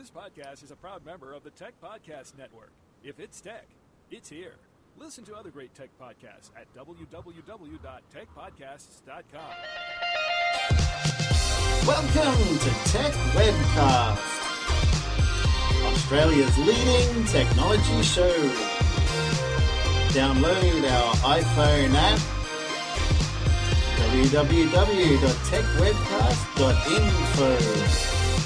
This podcast is a proud member of the Tech Podcast Network. If it's tech, it's here. Listen to other great tech podcasts at www.techpodcasts.com. Welcome to Tech Webcast, Australia's leading technology show. Download our iPhone app, www.techwebcast.info.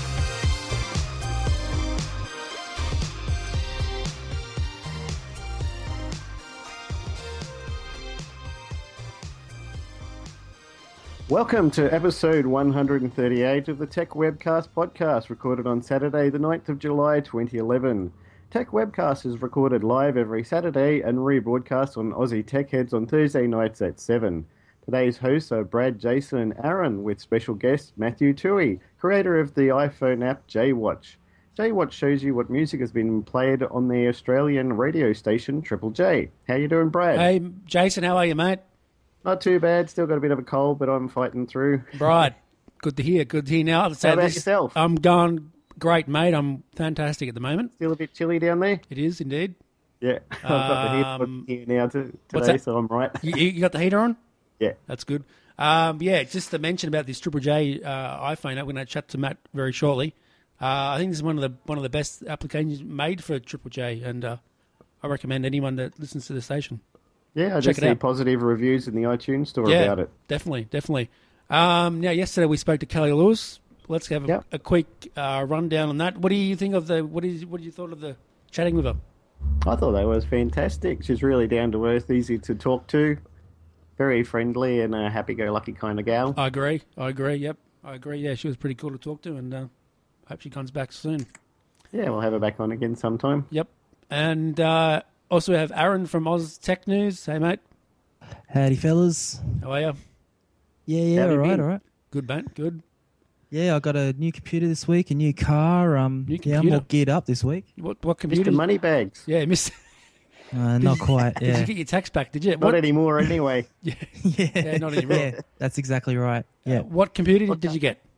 Welcome to episode 138 of the Tech Webcast podcast, recorded on Saturday, the 9th of July, 2011. Tech Webcast is recorded live every Saturday and rebroadcast on Aussie Tech Heads on Thursday nights at 7. Today's hosts are Brad, Jason and Aaron, with special guest Matthew Toohey, creator of the iPhone app JWatch. JWatch shows you what music has been played on the Australian radio station Triple J. How you doing, Brad? Hey, Jason, how are you, mate? Not too bad. Still got a bit of a cold, but I'm fighting through. Right. Good to hear. Good to hear. Now, How about yourself? I'm going great, mate. I'm fantastic at the moment. Still a bit chilly down there? It is, indeed. Yeah. I've got the heater here now today, so I'm right. You got the heater on? Yeah. That's good. Yeah, just to mention about this Triple J iPhone, I'm going to chat to Matt very shortly. I think this is one of the best applications made for Triple J, and I recommend anyone that listens to the station. Yeah, I just see positive reviews in the iTunes store about it. Definitely. Now, yesterday we spoke to Kelly Lewis. Let's have a quick rundown on that. What do you think of what did you thought of the chatting with her? I thought that was fantastic. She's really down to earth, easy to talk to, very friendly and a happy-go-lucky kind of gal. I agree. Yep, I agree. Yeah, she was pretty cool to talk to, and hope she comes back soon. Yeah, we'll have her back on again sometime. Yep, and also we have Aaron from Oz Tech News. Hey, mate. Howdy, fellas. How are you? Yeah, all right. Good, mate, good. Yeah, I got a new computer this week, a new car. Yeah, I'm all geared up this week. What computer? Mr. Moneybags. Yeah, Mr. Not quite, yeah. Did you get your tax back, did you? Not anymore, anyway. Yeah, not anymore. Yeah, that's exactly right, yeah. What computer did you get?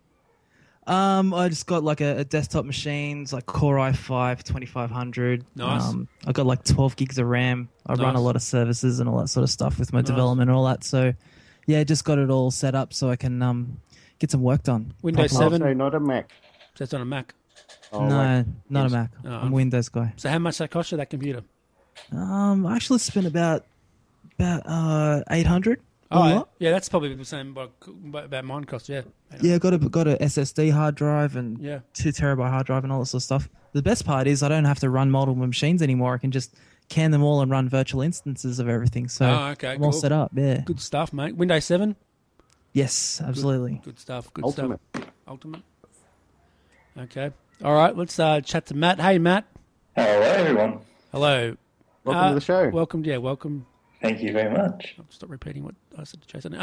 I just got like a desktop machines, like Core i5 2500. Nice. I got like 12 gigs of RAM. I run a lot of services and all that sort of stuff with my development and all that. So, yeah, just got it all set up so I can get some work done. Windows 7? So not a Mac. That's on a Mac. No, not a Mac. I'm a Windows guy. So how much that cost you, that computer? I actually spent about 800. Oh, yeah, that's probably the same about mine cost, yeah. Yeah, got a SSD hard drive and 2 terabyte hard drive and all that sort of stuff. The best part is I don't have to run multiple machines anymore. I can just can them all and run virtual instances of everything. So I'm all set up, yeah. Good stuff, mate. Windows 7? Yes, absolutely. Good stuff, Ultimate. Ultimate. Okay. All right, let's chat to Matt. Hey, Matt. Hello, everyone. Hello. Welcome to the show. Welcome. Thank you very much. I'll stop repeating what I said to Jason.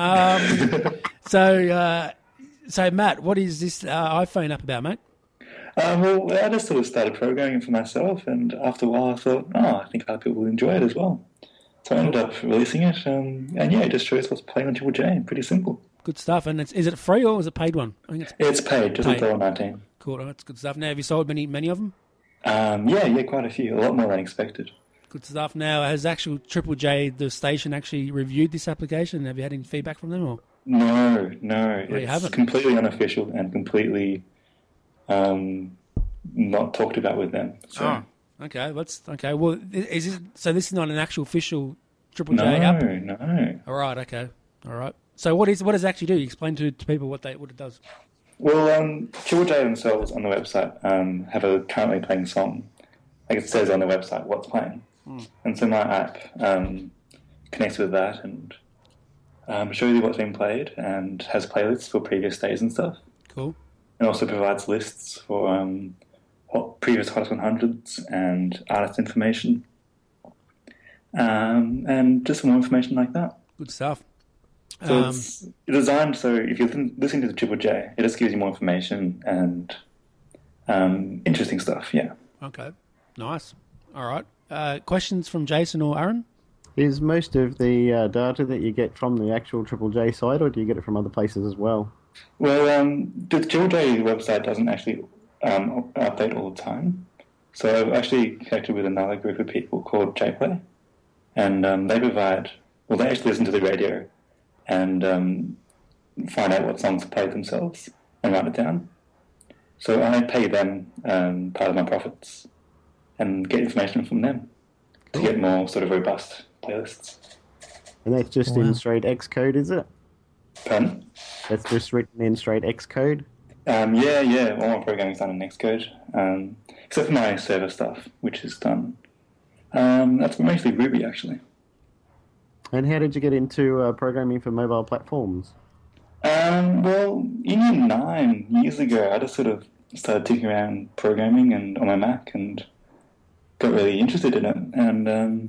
So Matt, what is this iPhone app about, mate? Well, I just sort of started programming for myself, and after a while I thought, I think other people will enjoy it as well. So I ended up releasing it, and it just shows what's playing on Triple J. Pretty simple. Good stuff. And is it free or is it paid one? I think it's paid, just $1.19. Cool, that's good stuff. Now, have you sold many of them? Yeah, quite a few. A lot more than expected. Good stuff. Now, has actual Triple J, the station, actually reviewed this application? Have you had any feedback from them? Or? No. It's completely unofficial and completely not talked about with them. So. Oh, okay. Okay. Well, so this is not an actual official Triple J app? No. All right. Okay. All right. So what does it actually do? Explain to people what it does. Well, Triple J themselves on the website have a currently playing song. Like it says on the website what's playing. And so my app connects with that and shows you what's being played and has playlists for previous days and stuff. Cool. And also provides lists for previous Hottest 100s and artist information. And just some more information like that. Good stuff. So it's designed so if you're listening to the Triple J, it just gives you more information and interesting stuff, yeah. Okay. Nice. All right. Questions from Jason or Aaron? Is most of the data that you get from the actual Triple J site, or do you get it from other places as well? Well, the Triple J website doesn't actually update all the time. So I've actually connected with another group of people called JPlay, and they actually listen to the radio and find out what songs to play themselves and write it down. So I pay them part of my profits and get information from them to get more sort of robust playlists. And that's just in straight Xcode, is it? Pardon? That's just written in straight Xcode? Yeah. All my programming's done in Xcode, except for my server stuff, which is done. That's mostly Ruby, actually. And how did you get into programming for mobile platforms? Well, in year 9 years ago, I just sort of started tinkering around programming and on my Mac and got really interested in it. And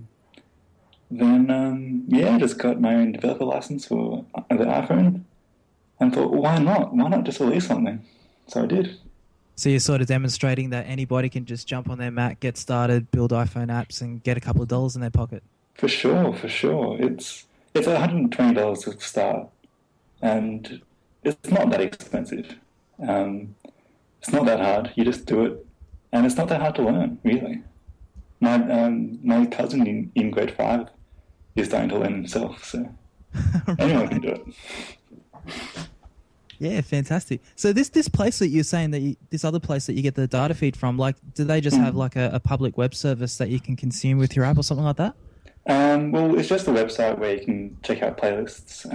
then I just got my own developer license for the iPhone and thought, well, why not? Why not just release something? So I did. So you're sort of demonstrating that anybody can just jump on their Mac, get started, build iPhone apps, and get a couple of dollars in their pocket. For sure. It's $120 to start, and it's not that expensive. It's not that hard. You just do it, and it's not that hard to learn, really. My cousin in grade 5 is starting to learn himself, so anyone can do it. Yeah, fantastic. So this place that you're saying this other place that you get the data feed from, like, do they just have like a public web service that you can consume with your app or something like that? Well, it's just a website where you can check out playlists,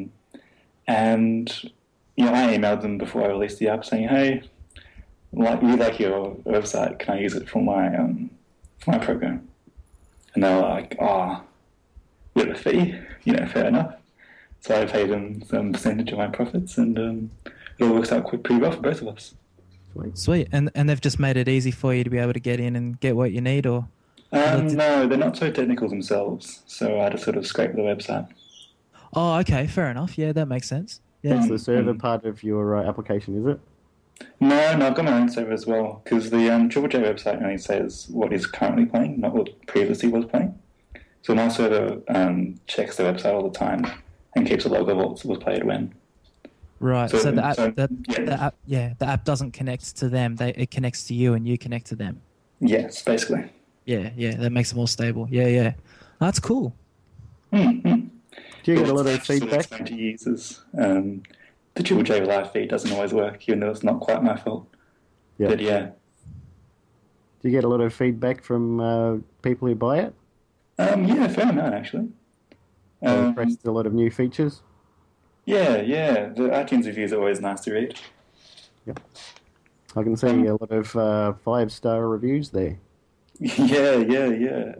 and I emailed them before I released the app saying, "Hey, we like your website. Can I use it for my program?" And they were like, "Oh, you have a fee? Fair enough." So I paid them some percentage of my profits, and it all works out pretty well for both of us. Sweet. And they've just made it easy for you to be able to get in and get what you need, or? No, they're not so technical themselves, so I just sort of scrape the website. Oh, okay, fair enough. Yeah, that makes sense. Yeah. That's the server part of your application, is it? No, I've got my own server as well, because the Triple J website only says what is currently playing, not what previously was playing. So my server checks the website all the time and keeps a log of what was played when. Right. So the app doesn't connect to them. It connects to you, and you connect to them. Yes, basically. Yeah. That makes it more stable. Yeah. That's cool. Mm-hmm. Do you get a lot of feedback? Sort of to users. The Triple J live feed doesn't always work, even though it's not quite my fault. Yep. But yeah. Do you get a lot of feedback from people who buy it? Yeah, fair amount actually. Impressed a lot of new features? Yeah. The iTunes reviews are always nice to read. Yep. I can see a lot of 5-star reviews there. Yeah.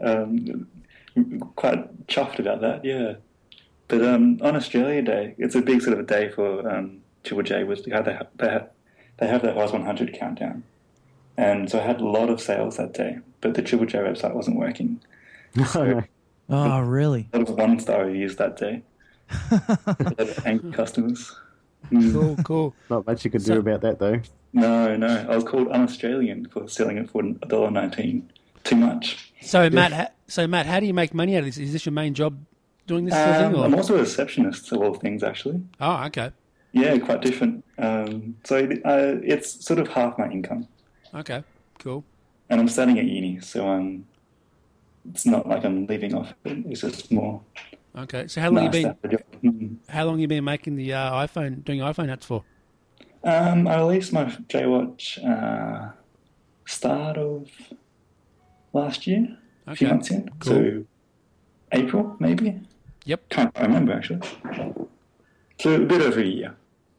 Quite chuffed about that, yeah. But on Australia Day, it's a big sort of a day for Triple J, which they have their Oz 100 countdown. And so I had a lot of sales that day, but the Triple J website wasn't working. So oh, really? A lot of 1-star reviews that day. A lot of angry customers. Cool. Not much you could do about that, though. No. I was called un-Australian for selling it for $1.19. Too much. So, Matt, how do you make money out of this? Is this your main job, doing this sort of thing? Or? I'm also a receptionist of all things, actually. Oh, okay. Yeah, quite different. So it's sort of half my income. Okay, cool. And I'm studying at uni, so it's not like I'm living off it. It's just more. Okay, so how long have you been making the doing iPhone apps for? I released my JWatch start of last year, a few months in. Cool. So April, maybe? Yep. Can't remember, actually. So a bit over a year.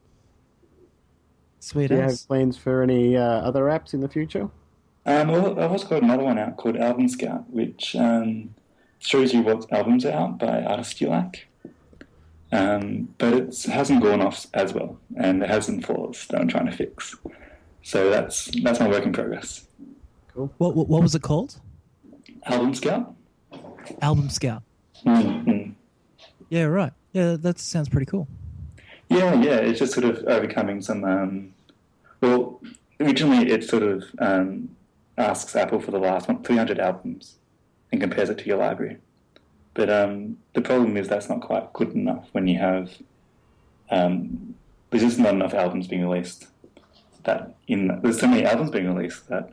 Sweet. Do you have plans for any other apps in the future? Well, I've also got another one out called Album Scout, which shows you what albums are out by artists you like. But it hasn't gone off as well, and it has some flaws that I'm trying to fix. So that's my work in progress. Cool. What was it called? Album Scout. Album Scout. Mm-hmm. Yeah, right. Yeah, that sounds pretty cool. Yeah. It's just sort of overcoming some. Well, originally it sort of asks Apple for the last 300 albums and compares it to your library. But the problem is that's not quite good enough when you have there's just not enough albums being released that there's so many albums being released that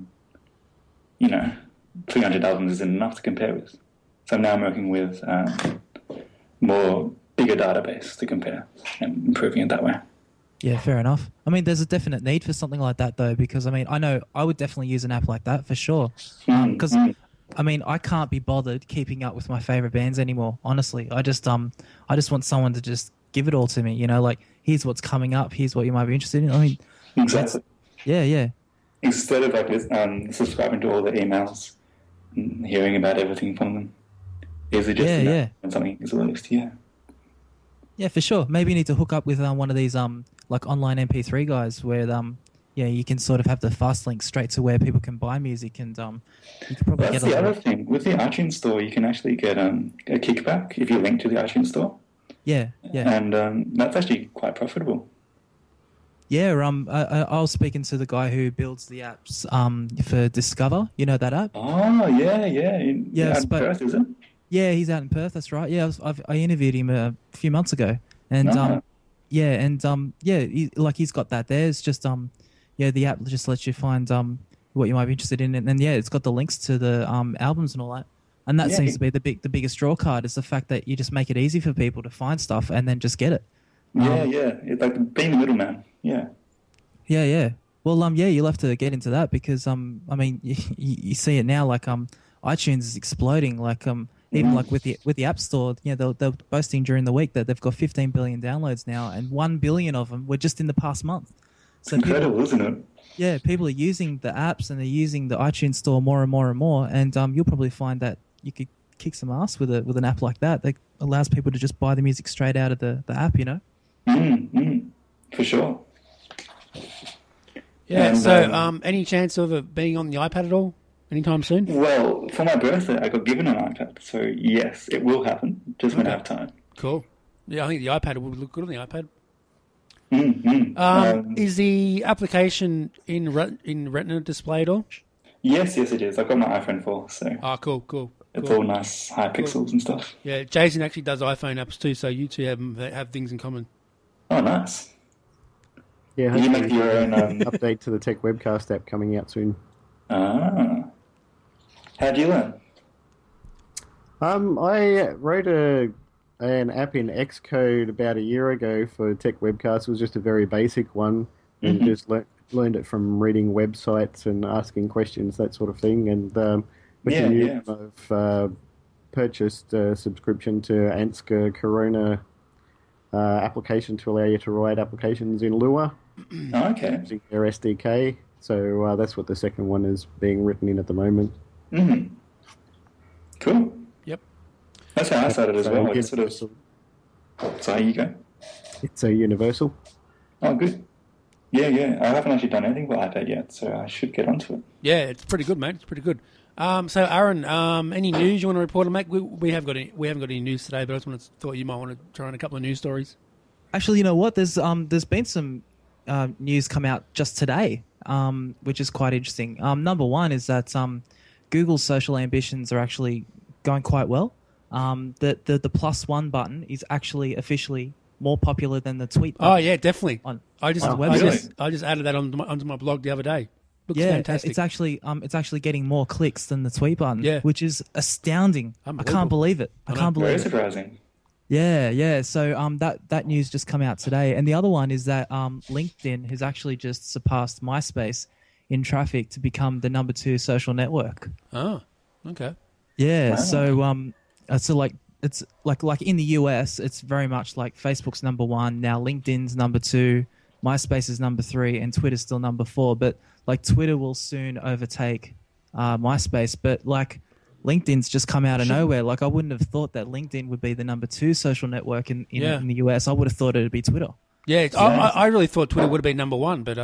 300 albums isn't enough to compare with. So now I'm working with bigger database to compare and improving it that way. Yeah, fair enough. I mean, there's a definite need for something like that, though, because, I mean, I know I would definitely use an app like that for sure. Because, I mean, I can't be bothered keeping up with my favorite bands anymore, honestly. I just want someone to just give it all to me, like, here's what's coming up, here's what you might be interested in. I mean, exactly. Yeah. Instead of, like, subscribing to all the emails and hearing about everything from them, is it just when something is released? Yeah, for sure. Maybe you need to hook up with one of these like online MP3 guys where you can sort of have the fast link straight to where people can buy music, and you can probably That's the other thing. With the iTunes Store, you can actually get a kickback if you link to the iTunes Store. Yeah. And that's actually quite profitable. Yeah, I was speaking to the guy who builds the apps for Discover. You know that app? Oh, yeah. Out in Perth, is it? Yeah, he's out in Perth. That's right. Yeah, I interviewed him a few months ago, and he's got that there. It's just the app just lets you find what you might be interested in, and then it's got the links to the albums and all that. And that seems to be the biggest draw card, is the fact that you just make it easy for people to find stuff and then just get it. It's like being the middleman. Yeah. Well, you'll have to get into that because I mean, you see it now. Like iTunes is exploding. Like even like with the App Store, they're boasting during the week that they've got 15 billion downloads now, and 1 billion of them were just in the past month. So incredible, isn't it? Yeah, people are using the apps and they're using the iTunes Store more and more and more, and you'll probably find that you could kick some ass with an app like that allows people to just buy the music straight out of the app. For sure. Yeah. And, so, any chance of it being on the iPad at all anytime soon? Well, for my birthday, I got given an iPad, so yes, it will happen. Just when I have time. Cool. Yeah, I think the iPad would look good on the iPad. Mm-hmm. Is the application in Retina display at all? Yes, it is. I've got my iPhone 4, so. Cool. It's all nice, high pixels and stuff. Yeah, Jason actually does iPhone apps too, so you two have things in common. Oh, nice. Yeah, you make your own update to the Tech Webcast app coming out soon. Ah. How'd you learn? I wrote an app in Xcode about a year ago for Tech Webcast. It was just a very basic one, and just learned it from reading websites and asking questions, that sort of thing. And I've purchased a subscription to Ansgar Corona application to allow you to write applications in Lua. Okay. Using their SDK. So that's what the second one is being written in at the moment. Mm-hmm. Cool. Yep. That's how I started as well. It's sort of... Sorry, you go. It's a universal. Oh, good. Yeah. I haven't actually done anything with iPad yet, so I should get onto it. Yeah, it's pretty good, mate. It's pretty good. So, Aaron, any news you want to report on, mate? We haven't got any news today, but I just thought you might want to try on a couple of news stories. Actually, you know what? There's been some news come out just today, which is quite interesting. Number one is that Google's social ambitions are actually going quite well. The +1 button is actually officially more popular than the tweet button. Oh yeah, definitely. I just added that onto my blog the other day. Looks fantastic. It's actually getting more clicks than the tweet button, which is astounding. I can't believe it. I can't believe it. Very surprising. Yeah. So that news just come out today, and the other one is that LinkedIn has actually just surpassed MySpace in traffic to become the number 2 social network. Oh, okay. Yeah. Wow. So like it's like in the US, it's very much like Facebook's number 1 now. LinkedIn's number 2, MySpace is number 3, and Twitter's still number 4. But like Twitter will soon overtake MySpace, but like LinkedIn's just come out of nowhere. Like I wouldn't have thought that LinkedIn would be the number 2 social network in the US. I would have thought it would be Twitter. Yeah, I really thought Twitter would have been number 1, but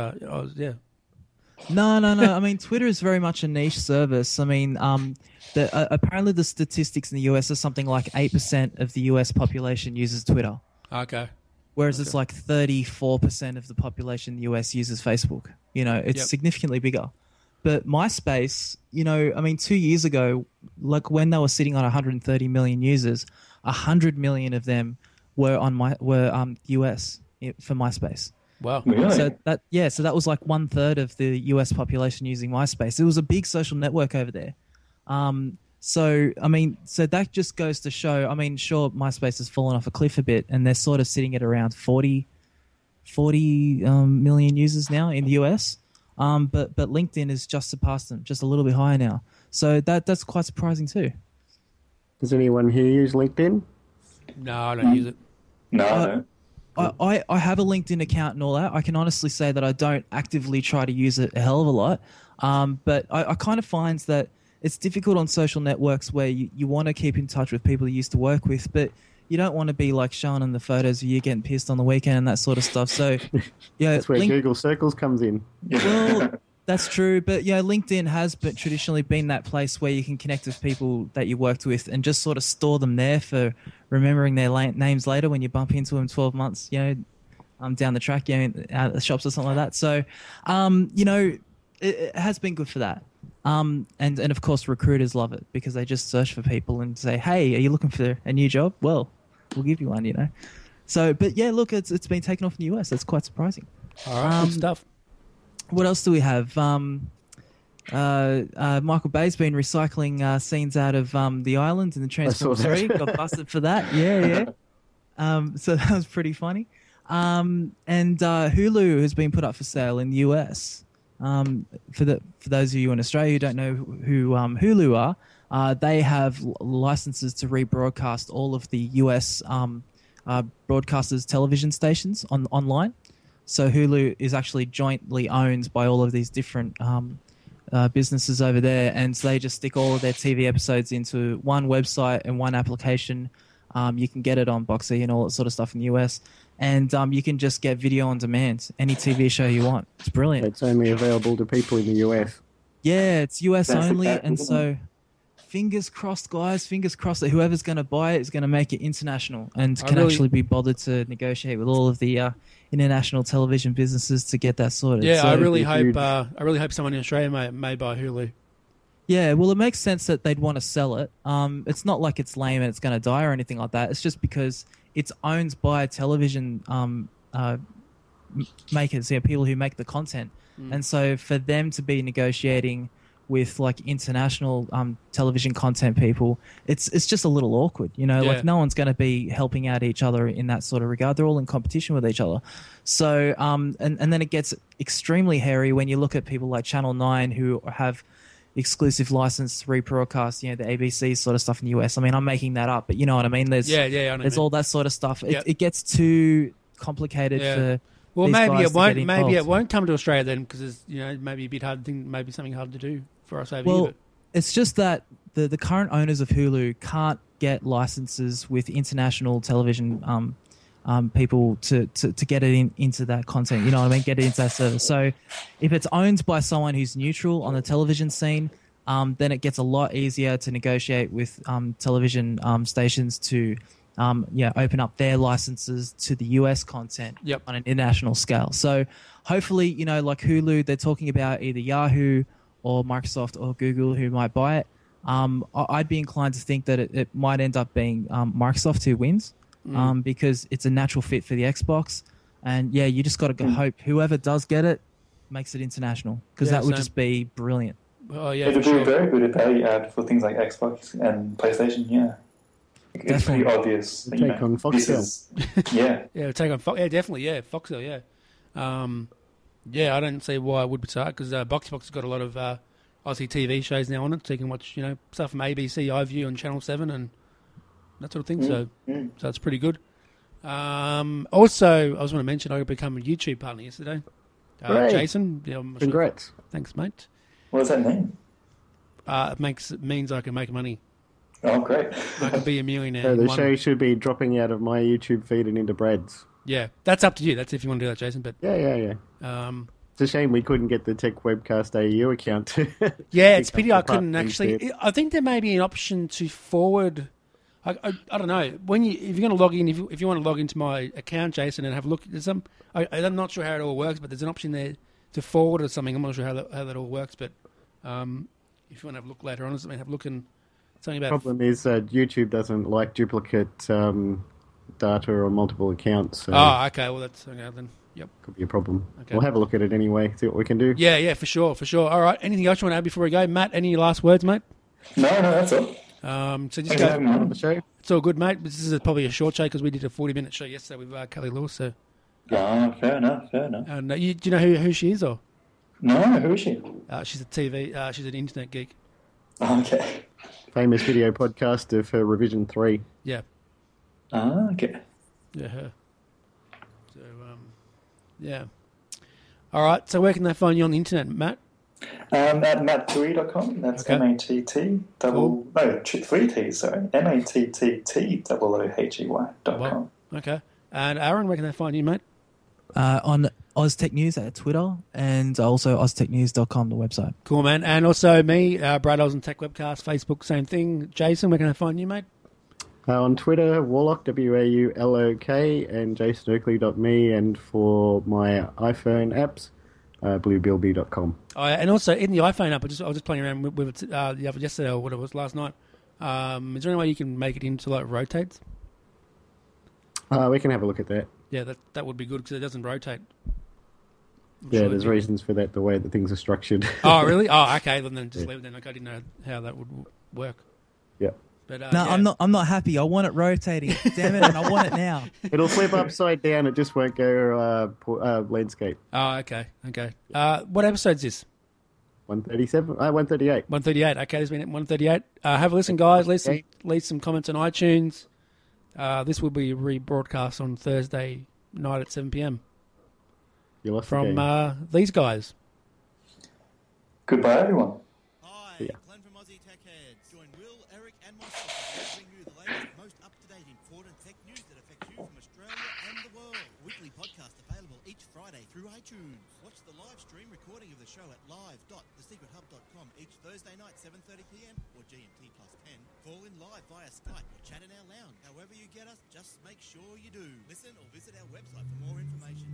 No. I mean, Twitter is very much a niche service. I mean, apparently the statistics in the US are something like 8% of the US population uses Twitter. Okay. Whereas it's like 34% of the population in the US uses Facebook. It's significantly bigger. But MySpace, I mean, 2 years ago, like when they were sitting on 130 million users, 100 million of them were US for MySpace. Wow. Really? So that was like 1/3 of the US population using MySpace. It was a big social network over there. So that just goes to show. I mean, sure, MySpace has fallen off a cliff a bit, and they're sort of sitting at around 40 million users now in the US. But LinkedIn has just surpassed them, just a little bit higher now. So that's quite surprising too. Does anyone here use LinkedIn? No, I don't use it. No, I don't. I have a LinkedIn account and all that. I can honestly say that I don't actively try to use it a hell of a lot. But I kind of find that it's difficult on social networks where you want to keep in touch with people you used to work with, but you don't want to be like showing them the photos of you getting pissed on the weekend and that sort of stuff. So, yeah, that's where Google Circles comes in. Well, that's true, but LinkedIn has traditionally been that place where you can connect with people that you worked with and just sort of store them there for remembering their names later when you bump into them 12 months, down the track, at the shops or something like that. So, it has been good for that. And of course, recruiters love it because they just search for people and say, "Hey, are you looking for a new job? Well, we'll give you one." So, but yeah, look, it's been taken off in the US. That's quite surprising. All right, good stuff. What else do we have? Michael Bay's been recycling scenes out of The Island in the Transformers 3. Got busted for that. Yeah. So that was pretty funny. And Hulu has been put up for sale in the US. For those of you in Australia who don't know who Hulu are, they have licenses to rebroadcast all of the US broadcasters' television stations online. So Hulu is actually jointly owned by all of these different businesses over there, and so they just stick all of their TV episodes into one website and one application. You can get it on Boxee and all that sort of stuff in the US, and you can just get video on demand, any TV show you want. It's brilliant. It's only available to people in the US. Yeah, it's US only, and so fingers crossed, guys. Fingers crossed that whoever's going to buy it is going to make it international and can actually be bothered to negotiate with all of the international television businesses to get that sorted. Yeah, so, I really hope someone in Australia may buy Hulu. Yeah, well, it makes sense that they'd want to sell it. It's not like it's lame and it's going to die or anything like that. It's just because it's owned by television makers, people who make the content. And so for them to be negotiating with like international television content people, it's just a little awkward, like no one's going to be helping out each other in that sort of regard. They're all in competition with each other. So and then it gets extremely hairy when you look at people like Channel 9 who have exclusive license to rebroadcast, the ABC sort of stuff in the US. I mean, I'm making that up, but you know what I mean? There's all that sort of stuff. It gets too complicated for well, maybe it won't come to Australia then because it's maybe a bit hard, maybe something hard to do for us over here. Well, it's just that the current owners of Hulu can't get licenses with international television people to get it into that content. You know what I mean? Get it into that service. So if it's owned by someone who's neutral on the television scene, then it gets a lot easier to negotiate with television stations to open up their licenses to the US content on an international scale. So hopefully, like Hulu, they're talking about either Yahoo or Microsoft or Google who might buy it. I'd be inclined to think that it might end up being Microsoft who wins because it's a natural fit for the Xbox. And you just got to hope whoever does get it makes it international because that would just be brilliant. Oh, yeah, it would be very good if they add for things like Xbox and PlayStation, It's pretty obvious. Take on Foxtel. Take on Foxtel. Yeah, definitely. Yeah, Foxtel. Yeah. I don't see why I would be sad because Boxbox has got a lot of Aussie TV shows now on it, so you can watch stuff from ABC, iView, and Channel 7, and that sort of thing. So it's pretty good. Also, I was going to mention I became a YouTube partner yesterday. Jason, congrats! Thanks, mate. What does that mean? It means I can make money. Oh, great. I could be a millionaire. So the show should be dropping out of my YouTube feed and into Brad's. Yeah, that's up to you. That's if you want to do that, Jason. But yeah. It's a shame we couldn't get the Tech Webcast AU account. Yeah, it's pity I couldn't actually. I think there may be an option to forward. I don't know. If you're going to log in, if you want to log into my account, Jason, and have a look, I'm not sure how it all works, but there's an option there to forward or something. I'm not sure how that all works, but if you want to have a look later on or something, have a look and something about. The problem is YouTube doesn't like duplicate data or multiple accounts. So. Oh, okay. Well, that's okay then. Yep. Could be a problem. Okay. We'll have a look at it anyway, see what we can do. Yeah, for sure. All right, anything else you want to add before we go? Matt, any last words, mate? No, that's all. So just go on the show. It's all good, mate. This is probably a short show because we did a 40-minute show yesterday with Kelly Lewis. So. Yeah, fair enough. And do you know who she is, or? No, who is she? She's a TV. She's an internet geek. Okay. Famous video podcast of her Revision 3. Yeah. Okay. Yeah, her. So, yeah. All right. So where can they find you on the internet, Matt? At matttooi.com. That's okay. MATT double... Cool. No, 3 T's, sorry. MATTTOOHEY.com. Well, okay. And Aaron, where can they find you, mate? On OzTech News at Twitter and also OzTechNews.com, the website. Cool, man. And also me, Brad Oz and Tech Webcast, Facebook, same thing. Jason, where can I find you, mate? On Twitter, Warlock, WAULOK, and jasonoakley.me, and for my iPhone apps, bluebilby.com. Oh, yeah, and also in the iPhone app, I was just playing around with it yesterday or what it was last night. Is there any way you can make it into like rotates? We can have a look at that. Yeah, that would be good because it doesn't rotate. There's reasons for that, the way that things are structured. Oh, really? Oh, okay. Then just leave it then. Like, I didn't know how that would work. Yeah. But, no, yeah. I'm not happy. I want it rotating. Damn it, and I want it now. It'll flip upside down. It just won't go landscape. Oh, okay. What episode is this? 137? 138. 138. Okay, this has been at 138. Have a listen, guys. Leave some comments on iTunes. This will be rebroadcast on Thursday night at 7 p.m. From these guys. Goodbye, everyone. Hi, Glenn from Aussie Tech Heads. Join Will, Eric, and myself as we bring you the latest, most up-to-date, important tech news that affects you from Australia and the world. Weekly podcast available each Friday through iTunes. Watch the live stream recording of the show at live.thesecrethub.com each Thursday night, 7:30 p.m. or GMT +10. Call in live via Skype or chat in our lounge. However you get us, just make sure you do. Listen or visit our website for more information,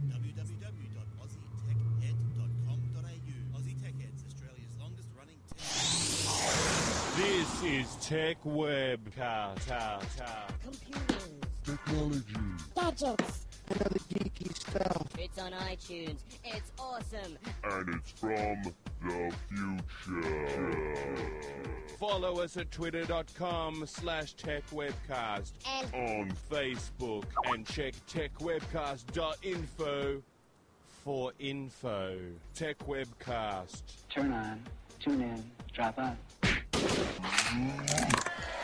www.aussietechhead.com.au. Aussie Tech Heads, Australia's longest-running tech. This is Tech Webcast. Computers. Technology. Gadgets. And other geeky stuff. It's on iTunes. It's awesome. And it's from the future. Follow us at twitter.com/techwebcast. And on Facebook. And check techwebcast.info for info. Tech Webcast. Turn on, tune in, drop on.